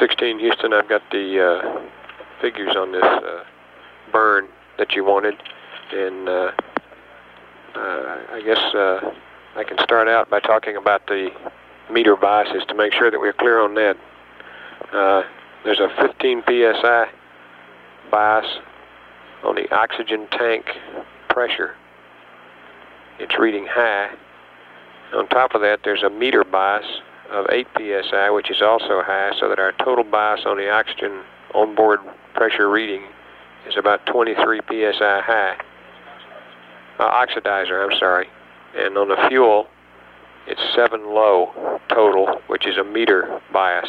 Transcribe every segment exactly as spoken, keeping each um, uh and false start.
sixteen Houston, I've got the uh, figures on this uh, burn that you wanted, and uh, uh, I guess uh, I can start out by talking about the meter biases to make sure that we're clear on that. Uh, there's a fifteen P S I bias on the oxygen tank pressure. It's reading high. On top of that, there's a meter bias of eight P S I, which is also high, so that our total bias on the oxygen onboard pressure reading is about twenty-three P S I high. Uh, oxidizer, I'm sorry. And on the fuel, it's seven low total, which is a meter bias.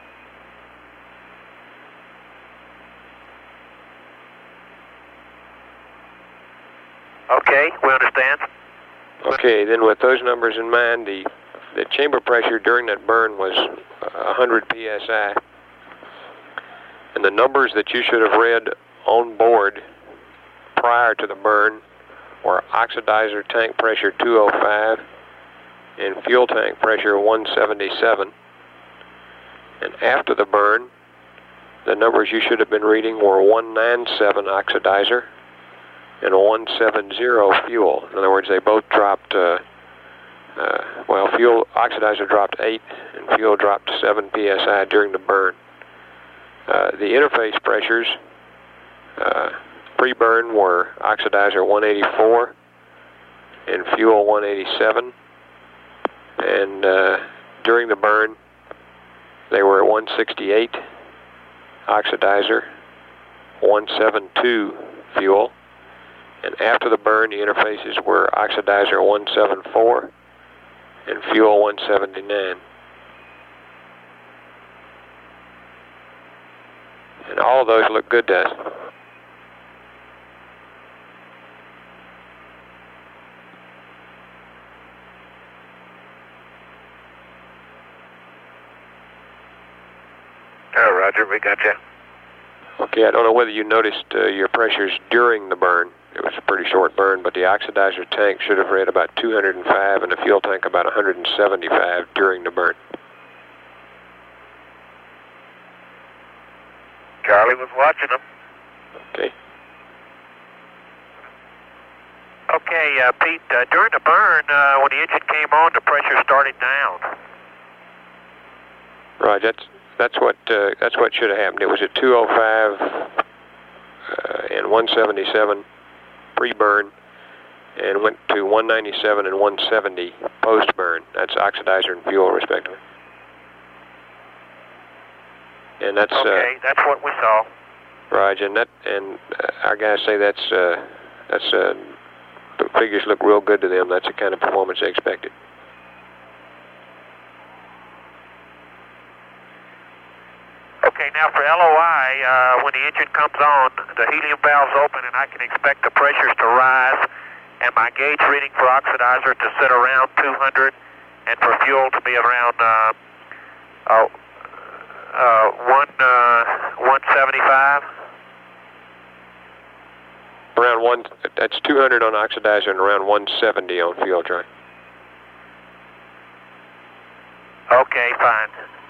Okay, we understand. Okay, then with those numbers in mind, the the chamber pressure during that burn was one hundred P S I. And the numbers that you should have read on board prior to the burn were oxidizer tank pressure two oh five and fuel tank pressure one seventy-seven. And after the burn, the numbers you should have been reading were one ninety-seven oxidizer and one seventy fuel. In other words, they both dropped, uh, uh, well, fuel oxidizer dropped eight and fuel dropped seven P S I during the burn. Uh, the interface pressures uh, pre-burn were oxidizer one eighty-four and fuel one eighty-seven, and uh, during the burn they were at one sixty-eight oxidizer, one seventy-two fuel. And after the burn, the interfaces were oxidizer one seventy-four and fuel one seventy-nine. And all of those look good to us. Oh, Roger, we got you. Okay, I don't know whether you noticed uh, your pressures during the burn. It was a pretty short burn, but the oxidizer tank should have read about two hundred five and the fuel tank about one hundred seventy-five during the burn. Charlie was watching them. Okay. Okay, uh, Pete, uh, during the burn, uh, when the engine came on, the pressure started down. Right, that's that's what uh, that's what should have happened. It was at two oh five uh, and one seventy-seven pre-burn, and went to one ninety-seven and one seventy post-burn. That's oxidizer and fuel, respectively. And that's okay. Uh, that's what we saw. Right, and that and uh, our guys say that's uh, that's uh, the figures look real good to them. That's the kind of performance they expected. Okay, now for L O I, uh, when the engine comes on, the helium valve's open and I can expect the pressures to rise and my gauge reading for oxidizer to sit around two hundred and for fuel to be around uh, uh, uh, one, uh, one seventy-five. Around one, that's two hundred on oxidizer and around one seventy on fuel, Troy. Okay, fine.